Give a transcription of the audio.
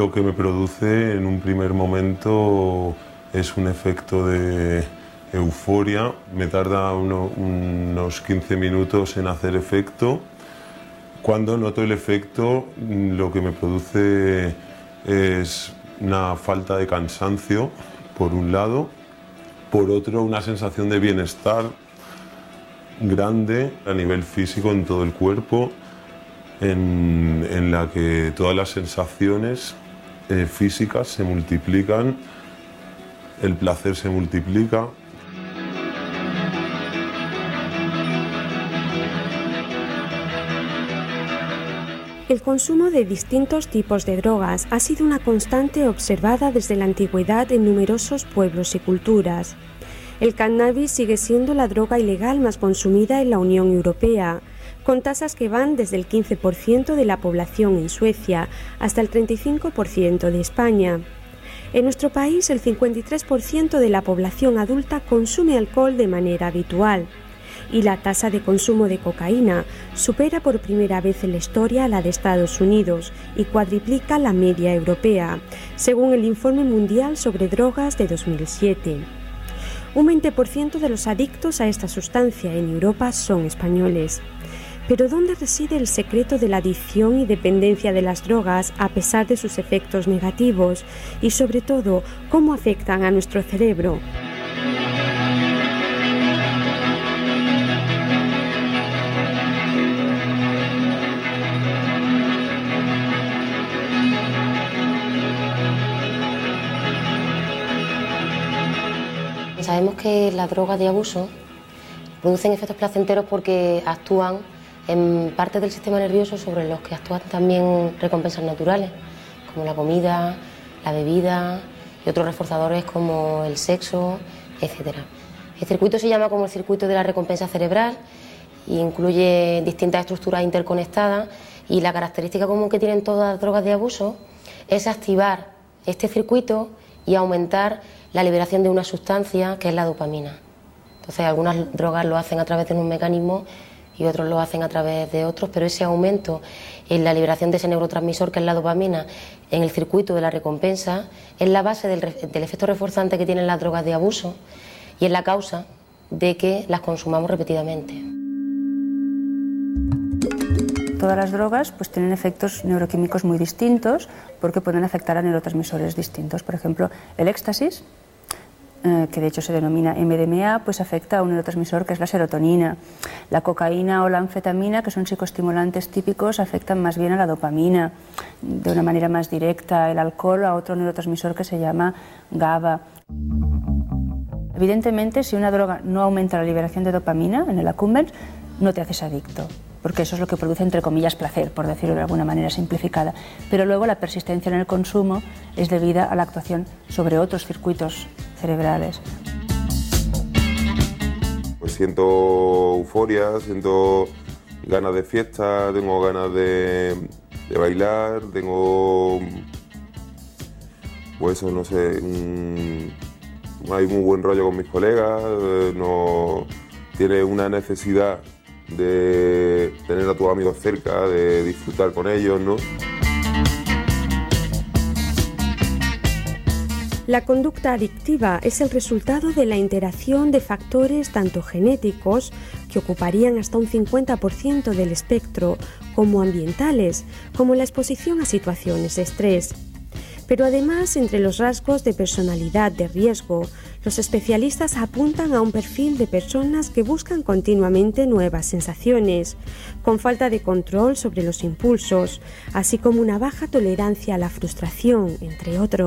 Lo que me produce en un primer momento es un efecto de euforia. Me tarda unos 15 minutos en hacer efecto. Cuando noto el efecto, lo que me produce es una falta de cansancio, por un lado. Por otro, una sensación de bienestar grande a nivel físico en todo el cuerpo, en la que todas las sensaciones físicas se multiplican, el placer se multiplica. El consumo de distintos tipos de drogas ha sido una constante observada desde la antigüedad en numerosos pueblos y culturas. El cannabis sigue siendo la droga ilegal más consumida en la Unión Europea, con tasas que van desde el 15% de la población en Suecia hasta el 35% de España. En nuestro país, el 53% de la población adulta consume alcohol de manera habitual, y la tasa de consumo de cocaína supera por primera vez en la historia a la de Estados Unidos y cuadriplica la media europea, según el Informe Mundial sobre Drogas de 2007. Un 20% de los adictos a esta sustancia en Europa son españoles. Pero ¿dónde reside el secreto de la adicción y dependencia de las drogas a pesar de sus efectos negativos? Y sobre todo, ¿cómo afectan a nuestro cerebro? Sabemos que las drogas de abuso producen efectos placenteros porque actúan en partes del sistema nervioso sobre los que actúan también recompensas naturales, como la comida, la bebida y otros reforzadores como el sexo, etc. El circuito se llama como el circuito de la recompensa cerebral e incluye distintas estructuras interconectadas, y la característica común que tienen todas las drogas de abuso es activar este circuito y aumentar la liberación de una sustancia que es la dopamina. Entonces, algunas drogas lo hacen a través de un mecanismo y otros lo hacen a través de otros, pero ese aumento en la liberación de ese neurotransmisor que es la dopamina en el circuito de la recompensa es la base del efecto reforzante que tienen las drogas de abuso y es la causa de que las consumamos repetidamente. Todas las drogas pues tienen efectos neuroquímicos muy distintos porque pueden afectar a neurotransmisores distintos. Por ejemplo, el éxtasis, que de hecho se denomina MDMA, pues afecta a un neurotransmisor que es la serotonina. La cocaína o la anfetamina, que son psicoestimulantes típicos, afectan más bien a la dopamina, de una manera más directa. El alcohol a otro neurotransmisor que se llama GABA. Evidentemente, si una droga no aumenta la liberación de dopamina en el accumbens, no te haces adicto, porque eso es lo que produce, entre comillas, placer, por decirlo de alguna manera simplificada. Pero luego la persistencia en el consumo es debida a la actuación sobre otros circuitos cerebrales. Pues siento euforia, siento ganas de fiesta, tengo ganas de bailar, tengo, pues no sé, hay muy buen rollo con mis colegas, no tiene una necesidad de tener a tus amigos cerca, de disfrutar con ellos, ¿no? La conducta adictiva es el resultado de la interacción de factores tanto genéticos, que ocuparían hasta un 50% del espectro, como ambientales, como la exposición a situaciones de estrés. Pero además, entre los rasgos de personalidad de riesgo, los especialistas apuntan a un perfil de personas que buscan continuamente nuevas sensaciones, con falta de control sobre los impulsos, así como una baja tolerancia a la frustración, entre otros.